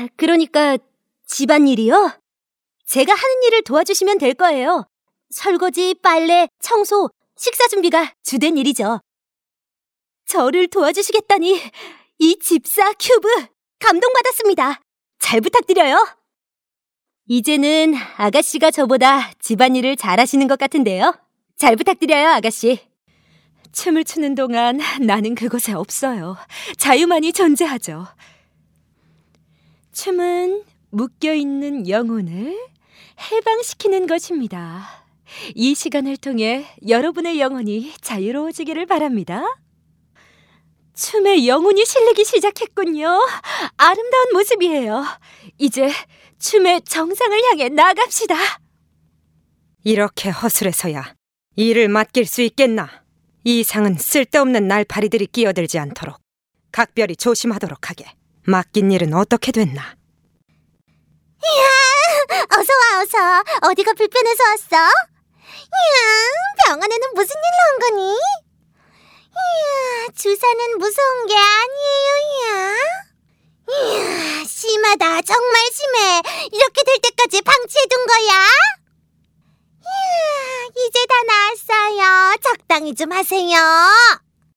그러니까 집안일이요? 제가 하는 일을 도와주시면 될 거예요. 설거지, 빨래, 청소, 식사 준비가 주된 일이죠. 저를 도와주시겠다니 이 집사 큐브 감동받았습니다. 잘 부탁드려요. 이제는 아가씨가 저보다 집안일을 잘하시는 것 같은데요. 잘 부탁드려요, 아가씨. 춤을 추는 동안 나는 그곳에 없어요. 자유만이 존재하죠. 춤은 묶여있는 영혼을 해방시키는 것입니다. 이 시간을 통해 여러분의 영혼이 자유로워지기를 바랍니다. 춤에 영혼이 실리기 시작했군요. 아름다운 모습이에요. 이제 춤의 정상을 향해 나갑시다. 이렇게 허술해서야 일을 맡길 수 있겠나? 이 상은 쓸데없는 날파리들이 끼어들지 않도록 각별히 조심하도록 하게. 맡긴 일은 어떻게 됐나? 이야, 어서와 어서. 어디가 불편해서 왔어? 이야, 병원에는 무슨 일로 온 거니? 이야, 주사는 무서운 게 아니에요. 이야, 심하다. 정말 심해. 이렇게 될 때까지 방치해둔 거야? 이야, 이제 다 나았어요. 적당히 좀 하세요.